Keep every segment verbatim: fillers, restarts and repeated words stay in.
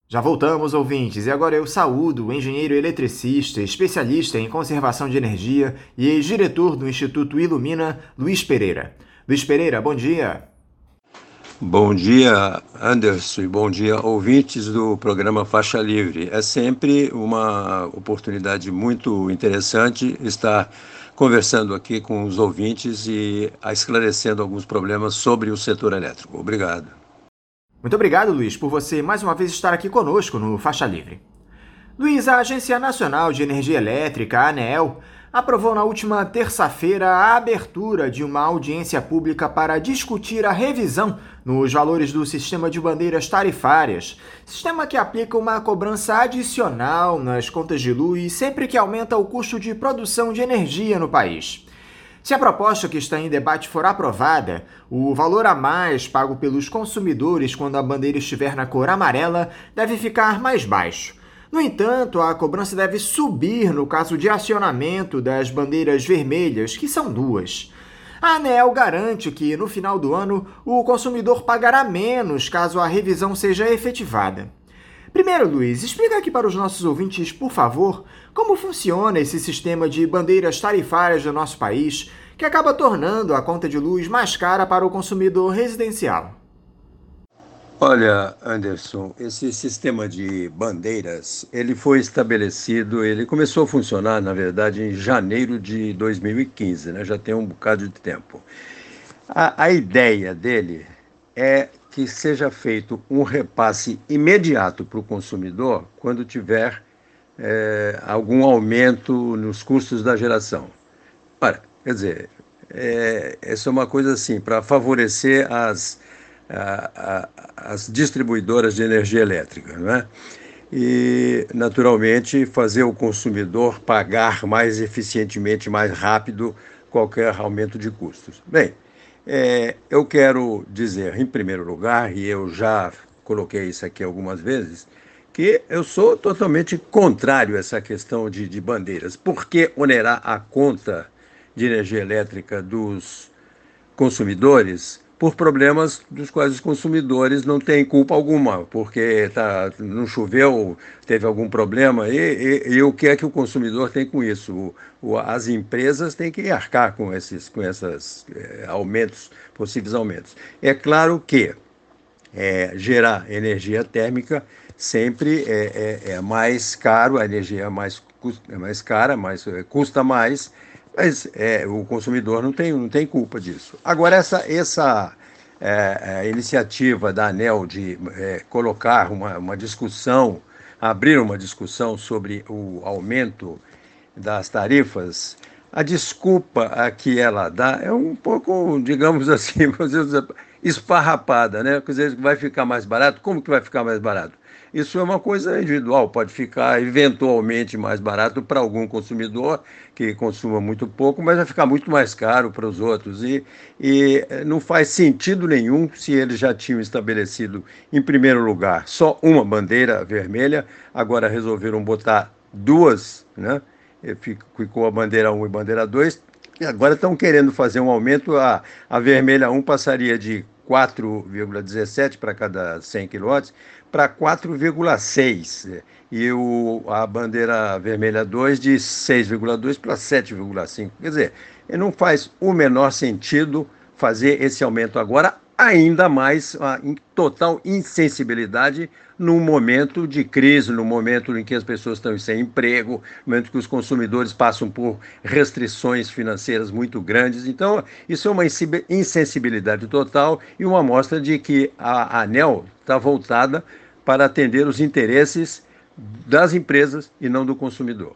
Já voltamos, ouvintes, e agora eu saúdo o engenheiro eletricista, especialista em conservação de energia e ex-diretor do Instituto Ilumina, Luiz Pereira. Luiz Pereira, bom dia. Bom dia, Anderson, e bom dia, ouvintes do programa Faixa Livre. É sempre uma oportunidade muito interessante estar conversando aqui com os ouvintes e esclarecendo alguns problemas sobre o setor elétrico. Obrigado. Muito obrigado, Luiz, por você mais uma vez estar aqui conosco no Faixa Livre. Luiz, a Agência Nacional de Energia Elétrica, a ANEEL, aprovou na última terça-feira a abertura de uma audiência pública para discutir a revisão nos valores do sistema de bandeiras tarifárias, sistema que aplica uma cobrança adicional nas contas de luz sempre que aumenta o custo de produção de energia no país. Se a proposta que está em debate for aprovada, o valor a mais pago pelos consumidores quando a bandeira estiver na cor amarela deve ficar mais baixo. No entanto, a cobrança deve subir no caso de acionamento das bandeiras vermelhas, que são duas. A ANEEL garante que, no final do ano, o consumidor pagará menos caso a revisão seja efetivada. Primeiro, Luiz, explica aqui para os nossos ouvintes, por favor, como funciona esse sistema de bandeiras tarifárias do nosso país, que acaba tornando a conta de luz mais cara para o consumidor residencial. Olha, Anderson, esse sistema de bandeiras, ele foi estabelecido, ele começou a funcionar, na verdade, em janeiro de dois mil e quinze, né? Já tem um bocado de tempo. A, a ideia dele é que seja feito um repasse imediato para o consumidor quando tiver é, algum aumento nos custos da geração. Ora, quer dizer, é, essa é uma coisa assim, para favorecer as, a, a, as distribuidoras de energia elétrica, não é? E, naturalmente, fazer o consumidor pagar mais eficientemente, mais rápido, qualquer aumento de custos. Bem, é, eu quero dizer, em primeiro lugar, e eu já coloquei isso aqui algumas vezes, que eu sou totalmente contrário a essa questão de, de bandeiras. Por que onerar a conta de energia elétrica dos consumidores por problemas dos quais os consumidores não têm culpa alguma, porque tá, não choveu, teve algum problema, e, e, e o que é que o consumidor tem com isso? O, o, as empresas têm que arcar com esses com esses é, aumentos, possíveis aumentos. É claro que é, gerar energia térmica sempre é, é, é mais caro, a energia é mais, é mais cara, mais, é, custa mais, mas é, o consumidor não tem, não tem culpa disso. Agora, essa, essa é, é, iniciativa da ANEEL de é, colocar uma, uma discussão, abrir uma discussão sobre o aumento das tarifas, a desculpa a que ela dá é um pouco, digamos assim, esfarrapada, né? Quer dizer, vai ficar mais barato? Como que vai ficar mais barato? Isso é uma coisa individual, pode ficar eventualmente mais barato para algum consumidor que consuma muito pouco, mas vai ficar muito mais caro para os outros. E, e não faz sentido nenhum se eles já tinham estabelecido, em primeiro lugar, só uma bandeira vermelha, agora resolveram botar duas, né? Ficou a bandeira um e bandeira dois, e agora estão querendo fazer um aumento, a, a vermelha um passaria de quatro vírgula dezessete para cada cem quilowatts para quatro vírgula seis, e o, a bandeira vermelha dois de seis vírgula dois para sete vírgula cinco. Quer dizer, não faz o menor sentido fazer esse aumento agora, ainda mais a total insensibilidade num momento de crise, no momento em que as pessoas estão sem emprego, no momento que os consumidores passam por restrições financeiras muito grandes. Então, isso é uma insensibilidade total e uma amostra de que a ANEEL está voltada para atender os interesses das empresas e não do consumidor.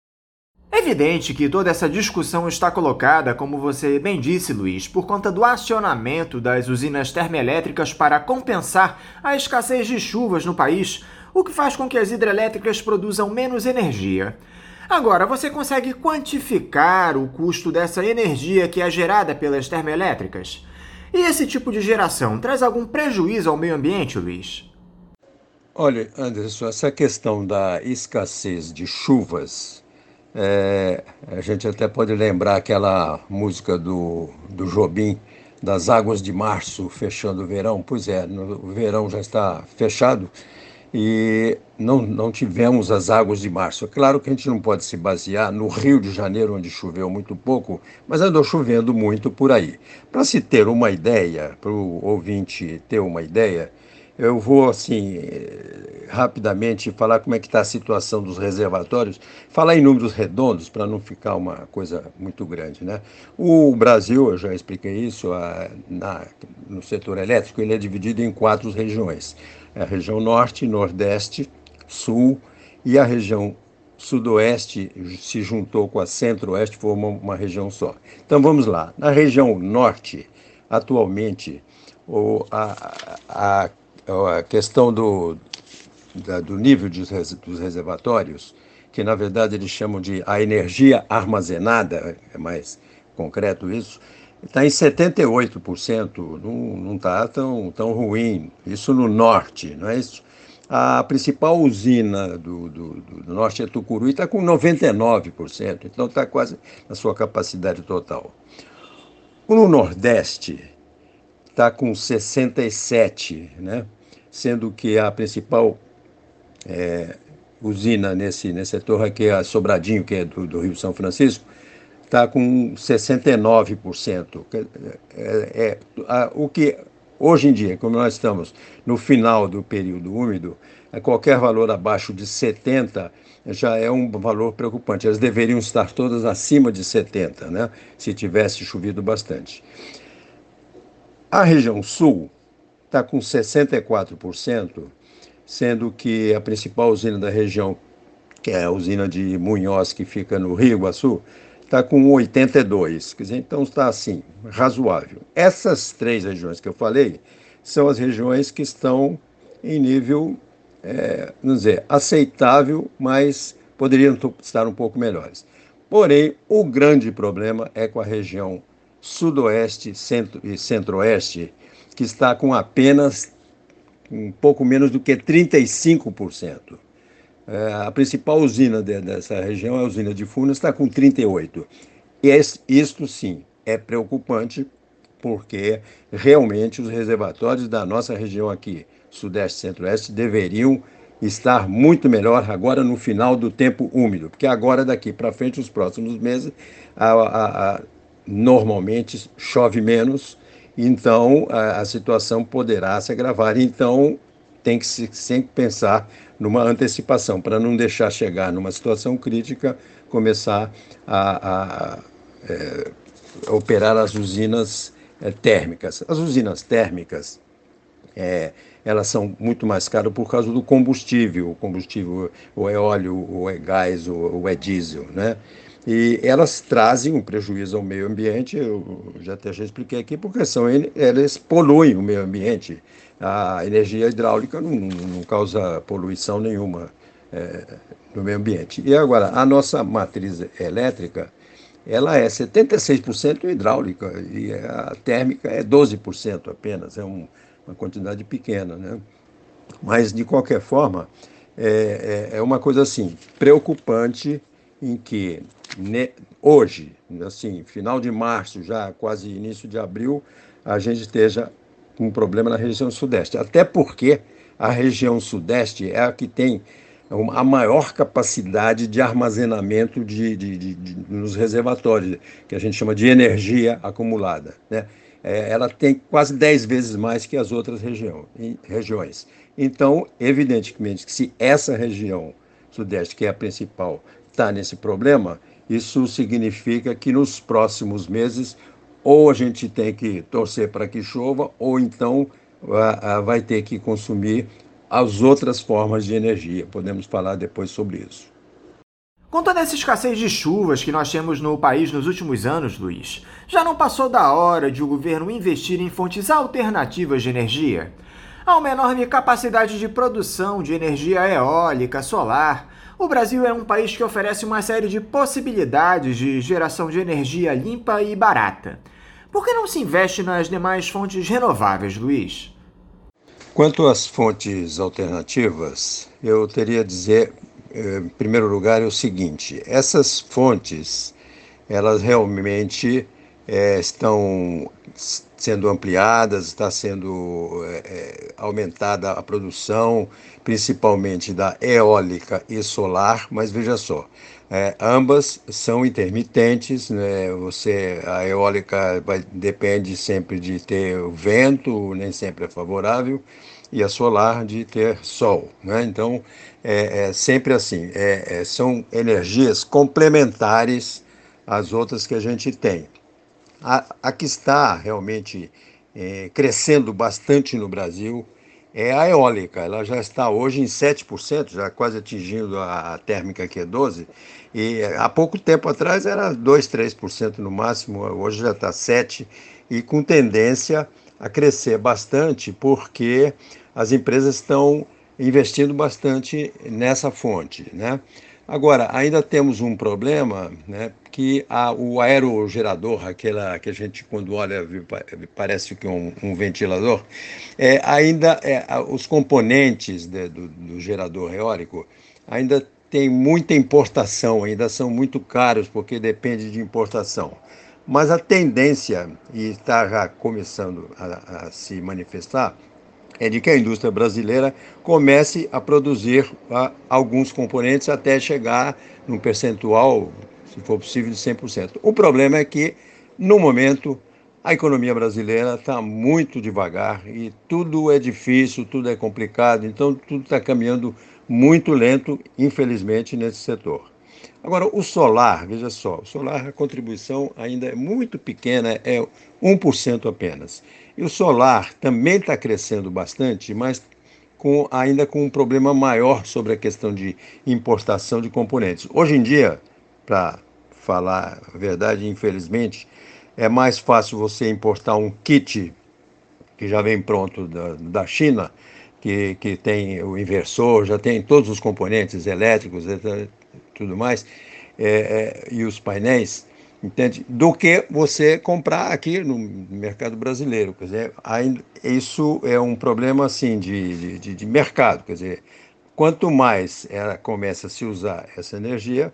É evidente que toda essa discussão está colocada, como você bem disse, Luiz, por conta do acionamento das usinas termoelétricas para compensar a escassez de chuvas no país, o que faz com que as hidrelétricas produzam menos energia. Agora, você consegue quantificar o custo dessa energia que é gerada pelas termoelétricas? E esse tipo de geração traz algum prejuízo ao meio ambiente, Luiz? Olha, Anderson, essa questão da escassez de chuvas, é, a gente até pode lembrar aquela música do, do Jobim, das águas de março fechando o verão. Pois é, no, o verão já está fechado e não, não tivemos as águas de março. É claro que a gente não pode se basear no Rio de Janeiro, onde choveu muito pouco, mas andou chovendo muito por aí. Para se ter uma ideia, para o ouvinte ter uma ideia, eu vou, assim, eh, rapidamente falar como é que está a situação dos reservatórios, falar em números redondos, para não ficar uma coisa muito grande, né? O Brasil, eu já expliquei isso, a, na, no setor elétrico, ele é dividido em quatro regiões. É a região norte, nordeste, sul, e a região sudoeste se juntou com a centro-oeste, formou uma região só. Então vamos lá. Na região norte, atualmente, o, a, a, a questão do, da, do nível de, dos reservatórios, que na verdade eles chamam de a energia armazenada, é mais concreto isso, está em setenta e oito por cento, não está tão, tão ruim, isso no norte, não é isso? A principal usina do, do, do norte é Tucuruí, está com noventa e nove por cento, então está quase na sua capacidade total. No nordeste está com sessenta e sete por cento, né? Sendo que a principal é, usina nesse, nesse setor aqui é a Sobradinho, que é do, do Rio São Francisco, está com sessenta e nove por cento. É, é, a, o que hoje em dia, como nós estamos no final do período úmido, é, qualquer valor abaixo de setenta já é um valor preocupante. Elas deveriam estar todas acima de setenta, né? Se tivesse chovido bastante. A região sul está com sessenta e quatro por cento, sendo que a principal usina da região, que é a usina de Munhoz, que fica no Rio Iguaçu, está com oitenta e dois, quer dizer, então está assim, razoável. Essas três regiões que eu falei são as regiões que estão em nível, é, vamos dizer, aceitável, mas poderiam estar um pouco melhores. Porém, o grande problema é com a região sudoeste centro, e centro-oeste, que está com apenas um pouco menos do que trinta e cinco por cento. É, a principal usina de, dessa região é a usina de Furnas, está com trinta e oito. E esse, isto sim é preocupante, porque realmente os reservatórios da nossa região aqui, sudeste e centro-oeste, deveriam estar muito melhor agora no final do tempo úmido, porque agora daqui para frente, os próximos meses, a, a, a, normalmente chove menos, então a, a situação poderá se agravar. Então tem que se, sempre pensar numa antecipação, para não deixar chegar numa situação crítica, começar a, a, é, operar as usinas é, térmicas. As usinas térmicas, é, elas são muito mais caras por causa do combustível, o combustível ou é óleo, ou é gás, ou, ou é diesel, né? E elas trazem um prejuízo ao meio ambiente, eu já até já expliquei aqui, porque são, elas poluem o meio ambiente. A energia hidráulica não, não causa poluição nenhuma é, no meio ambiente. E agora, a nossa matriz elétrica, ela é setenta e seis por cento hidráulica e a térmica é doze por cento apenas, é um, uma quantidade pequena, né? Mas, de qualquer forma, é, é, é uma coisa assim, preocupante, em que ne, hoje, assim, final de março, já quase início de abril, a gente esteja com um problema na região sudeste. Até porque a região sudeste é a que tem a maior capacidade de armazenamento de, de, de, de, nos reservatórios, que a gente chama de energia acumulada, né? É, ela tem quase dez vezes mais que as outras região, em, regiões. Então, evidentemente, que se essa região sudeste, que é a principal, está nesse problema, isso significa que nos próximos meses ou a gente tem que torcer para que chova, ou então a, a, vai ter que consumir as outras formas de energia. Podemos falar depois sobre isso. Com toda essa escassez de chuvas que nós temos no país nos últimos anos, Luiz, já não passou da hora de o governo investir em fontes alternativas de energia? Há uma enorme capacidade de produção de energia eólica, solar. O Brasil é um país que oferece uma série de possibilidades de geração de energia limpa e barata. Por que não se investe nas demais fontes renováveis, Luiz? Quanto às fontes alternativas, eu teria a dizer, em primeiro lugar, é o seguinte: essas fontes, elas realmente é, estão sendo ampliadas, está sendo é, é, aumentada a produção, principalmente da eólica e solar, mas veja só, é, ambas são intermitentes, né? Você, a eólica vai, depende sempre de ter o vento, nem sempre é favorável, e a solar de ter sol, né? Então, é, é sempre assim, é, é, são energias complementares às outras que a gente tem. A, a que está realmente é, crescendo bastante no Brasil é a eólica. Ela já está hoje em sete por cento, já quase atingindo a, a térmica que é doze por cento. E há pouco tempo atrás era dois, três por cento no máximo, hoje já está sete por cento e com tendência a crescer bastante, porque as empresas estão investindo bastante nessa fonte, né? Agora, ainda temos um problema, né, que a, o aerogerador, aquela que a gente, quando olha, parece que um, um ventilador, é, ainda é, os componentes de, do, do gerador eólico ainda tem muita importação, ainda são muito caros, porque depende de importação. Mas a tendência, e está já começando a, a se manifestar, é de que a indústria brasileira comece a produzir a, alguns componentes até chegar num percentual, se for possível, de cem por cento. O problema é que, no momento, a economia brasileira está muito devagar e tudo é difícil, tudo é complicado, então tudo está caminhando muito lento, infelizmente, nesse setor. Agora, o solar, veja só, o solar, a contribuição ainda é muito pequena, é um por cento apenas. E o solar também está crescendo bastante, mas com, ainda com um problema maior sobre a questão de importação de componentes. Hoje em dia, para falar a verdade, infelizmente, é mais fácil você importar um kit que já vem pronto da, da China, que, que tem o inversor, já tem todos os componentes elétricos e tudo mais, é, é, e os painéis, entende? Do que você comprar aqui no mercado brasileiro. Quer dizer, ainda, isso é um problema assim de, de, de mercado. Quer dizer, quanto mais ela começa a se usar essa energia,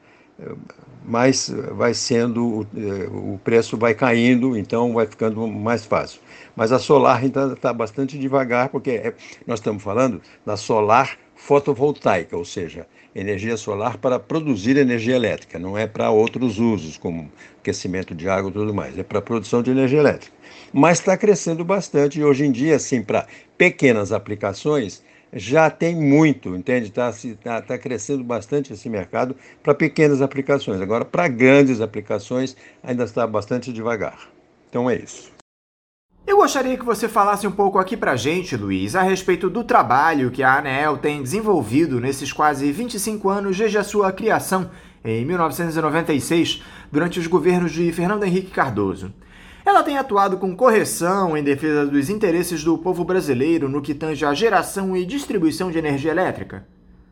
mais vai sendo, o preço vai caindo, então vai ficando mais fácil. Mas a solar ainda está bastante devagar, porque nós estamos falando da solar fotovoltaica, ou seja, energia solar para produzir energia elétrica, não é para outros usos, como aquecimento de água e tudo mais, é para produção de energia elétrica. Mas está crescendo bastante e hoje em dia, assim, para pequenas aplicações, já tem muito, entende? Está tá, tá crescendo bastante esse mercado para pequenas aplicações. Agora, para grandes aplicações, ainda está bastante devagar. Então é isso. Eu gostaria que você falasse um pouco aqui pra gente, Luiz, a respeito do trabalho que a ANEEL tem desenvolvido nesses quase vinte e cinco anos desde a sua criação, em mil novecentos e noventa e seis, durante os governos de Fernando Henrique Cardoso. Ela tem atuado com correção em defesa dos interesses do povo brasileiro no que tange à geração e distribuição de energia elétrica?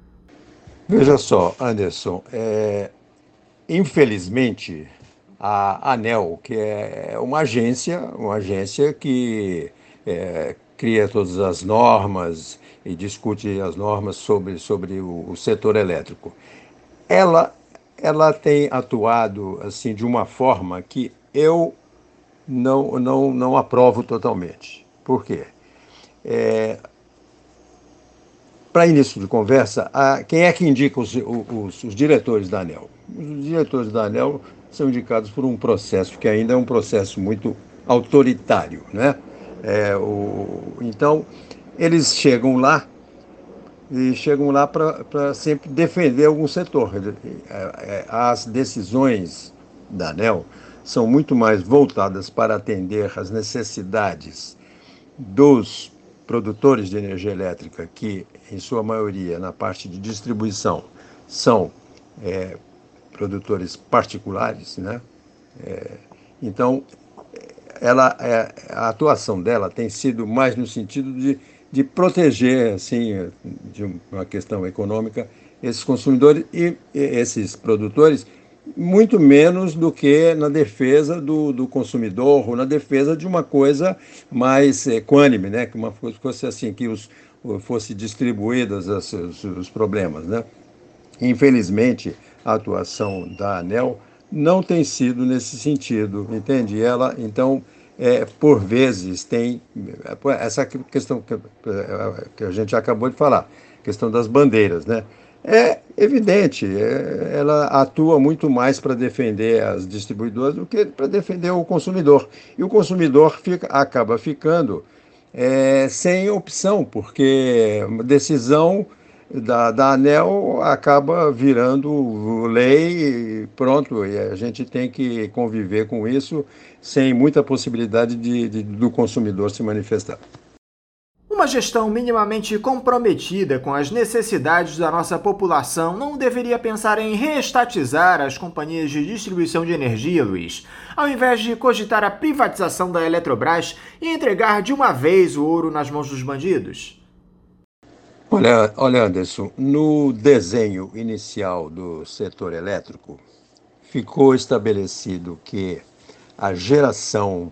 Veja só, Anderson, é, infelizmente, a ANEEL, que é uma agência, uma agência que é, cria todas as normas e discute as normas sobre, sobre o, o setor elétrico. Ela, ela tem atuado assim de uma forma que eu não, não, não aprovo totalmente. Por quê? É, Para início de conversa, a, quem é que indica os, os, os diretores da ANEEL? Os diretores da ANEEL são indicados por um processo que ainda é um processo muito autoritário, né? É, o, então, eles chegam lá e chegam lá para sempre defender algum setor. As decisões da ANEEL são muito mais voltadas para atender às necessidades dos produtores de energia elétrica, que, em sua maioria, na parte de distribuição, são é, produtores particulares, né? É, então, ela, é, a atuação dela tem sido mais no sentido de, de proteger, assim, de uma questão econômica, esses consumidores e, e esses produtores, muito menos do que na defesa do, do consumidor ou na defesa de uma coisa mais equânime, né? Que uma coisa fosse assim, que os, fosse distribuídas os, os problemas, né? Infelizmente, a atuação da ANEEL não tem sido nesse sentido, entende? Ela, então, é, por vezes, tem essa questão que, que a gente acabou de falar, questão das bandeiras, né? É evidente, é, ela atua muito mais para defender as distribuidoras do que para defender o consumidor. E o consumidor fica, acaba ficando é, sem opção, porque uma decisão da, da ANEEL acaba virando lei e pronto, e a gente tem que conviver com isso sem muita possibilidade de, de- do consumidor se manifestar. Uma gestão minimamente comprometida com as necessidades da nossa população não deveria pensar em reestatizar as companhias de distribuição de energia, Luiz, ao invés de cogitar a privatização da Eletrobras e entregar de uma vez o ouro nas mãos dos bandidos? Olha, olha, Anderson, no desenho inicial do setor elétrico, ficou estabelecido que a geração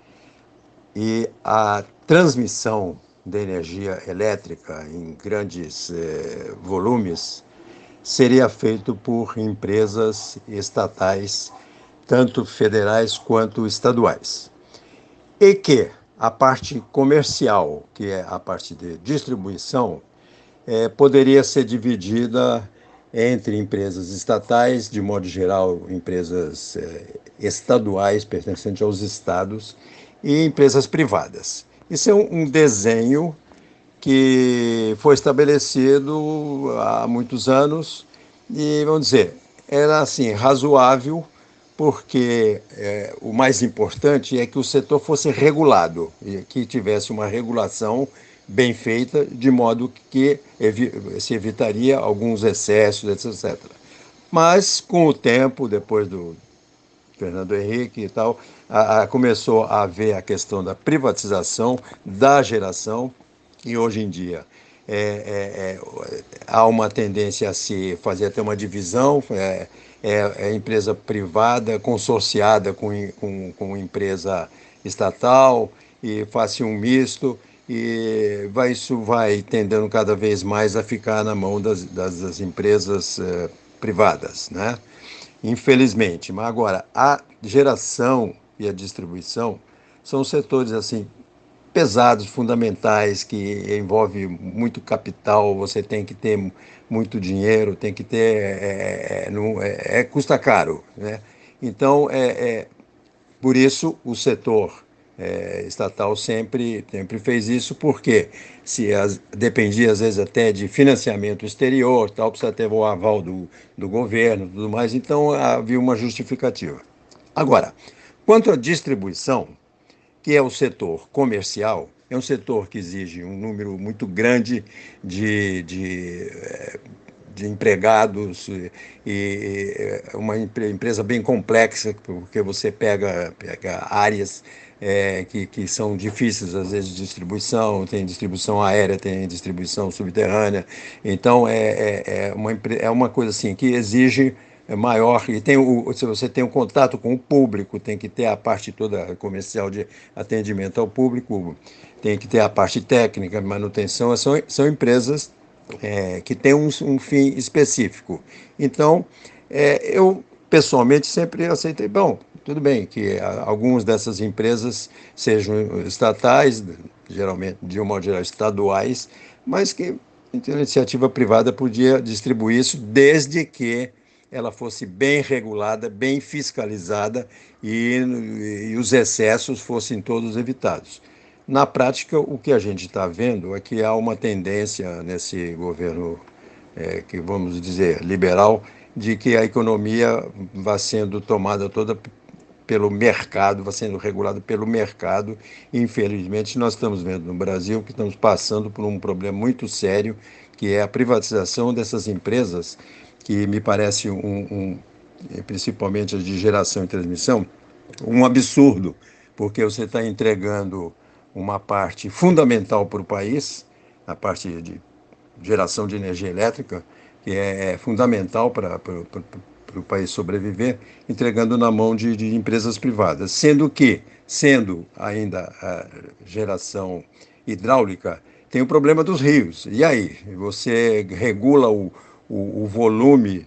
e a transmissão de energia elétrica em grandes eh, volumes seria feito por empresas estatais, tanto federais quanto estaduais. E que a parte comercial, que é a parte de distribuição, eh, poderia ser dividida entre empresas estatais, de modo geral, empresas eh, estaduais pertencentes aos estados, e empresas privadas. Isso é um, um desenho que foi estabelecido há muitos anos e, vamos dizer, era assim, razoável, porque é, o mais importante é que o setor fosse regulado, e que tivesse uma regulação bem feita, de modo que evi se evitaria alguns excessos, etcétera. Mas, com o tempo, depois do Fernando Henrique e tal, a, a, começou a haver a questão da privatização da geração, e hoje em dia é, é, é, há uma tendência a se fazer até uma divisão, é, é, é empresa privada consorciada com, com, com empresa estatal, e faz-se um misto, e vai, isso vai tendendo cada vez mais a ficar na mão das, das, das empresas eh, privadas, né? Infelizmente. Mas agora, a geração e a distribuição são setores assim pesados, fundamentais, que envolve muito capital, você tem que ter muito dinheiro, tem que ter. É, é, não, é, é custa caro, né? Então, é, é, por isso, o setor é, estatal sempre, sempre fez isso, porque se as, dependia, às vezes, até de financiamento exterior, tal, precisa ter o aval do, do governo e tudo mais, então havia uma justificativa. Agora, quanto à distribuição, que é o setor comercial, é um setor que exige um número muito grande de, de, de empregados e, e uma empresa bem complexa, porque você pega, pega áreas é, que, que são difíceis, às vezes, de distribuição, tem distribuição aérea, tem distribuição subterrânea, então é, é, é, uma, é uma coisa assim que exige é maior, e tem o, se você tem um contato com o público, tem que ter a parte toda comercial de atendimento ao público, tem que ter a parte técnica, manutenção, são, são empresas é, que têm um, um fim específico. Então, é, eu pessoalmente sempre aceitei, bom, tudo bem que algumas dessas empresas sejam estatais, geralmente, de um modo geral, estaduais, mas que a iniciativa privada podia distribuir isso desde que ela fosse bem regulada, bem fiscalizada e, e os excessos fossem todos evitados. Na prática, o que a gente está vendo é que há uma tendência nesse governo, é, que vamos dizer, liberal, de que a economia vai sendo tomada toda pelo mercado, vai sendo regulada pelo mercado. Infelizmente, nós estamos vendo no Brasil que estamos passando por um problema muito sério, que é a privatização dessas empresas, que me parece um, um principalmente as de geração e transmissão, um absurdo, porque você está entregando uma parte fundamental para o país, a parte de geração de energia elétrica, que é fundamental para, para, para, para o país sobreviver, entregando na mão de, de empresas privadas, sendo que, sendo ainda a geração hidráulica, tem o problema dos rios. E aí? Você regula o, o, o volume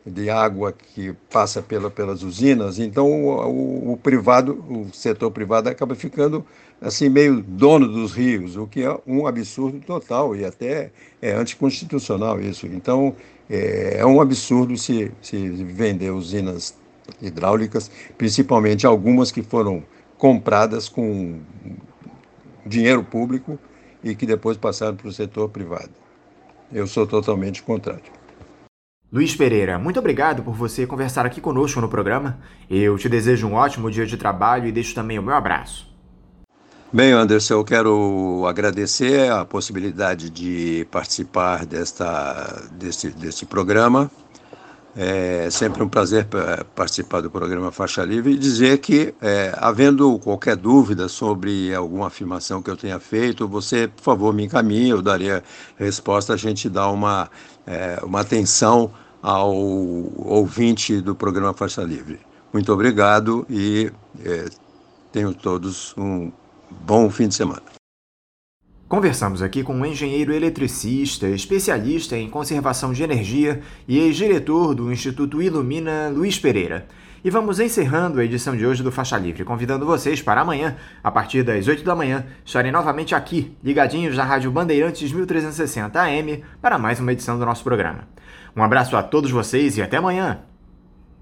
de água que passa pela, pelas usinas, então o, o, o privado, o setor privado acaba ficando assim meio dono dos rios, o que é um absurdo total e até é anticonstitucional isso. Então é, é um absurdo se, se vender usinas hidráulicas, principalmente algumas que foram compradas com dinheiro público e que depois passaram para o setor privado. Eu sou totalmente contrário. Luiz Pereira, muito obrigado por você conversar aqui conosco no programa. Eu te desejo um ótimo dia de trabalho e deixo também o meu abraço. Bem, Anderson, eu quero agradecer a possibilidade de participar desta, deste, deste programa. É sempre um prazer participar do programa Faixa Livre e dizer que, é, havendo qualquer dúvida sobre alguma afirmação que eu tenha feito, você, por favor, me encaminhe, eu daria resposta, a gente dá uma, é, uma atenção ao ouvinte do programa Faixa Livre. Muito obrigado e é, tenham todos um bom fim de semana. Conversamos aqui com um engenheiro eletricista, especialista em conservação de energia e ex-diretor do Instituto Ilumina, Luiz Pereira. E vamos encerrando a edição de hoje do Faixa Livre, convidando vocês para amanhã, a partir das oito da manhã, estarem novamente aqui, ligadinhos na Rádio Bandeirantes mil trezentos e sessenta A M, para mais uma edição do nosso programa. Um abraço a todos vocês e até amanhã!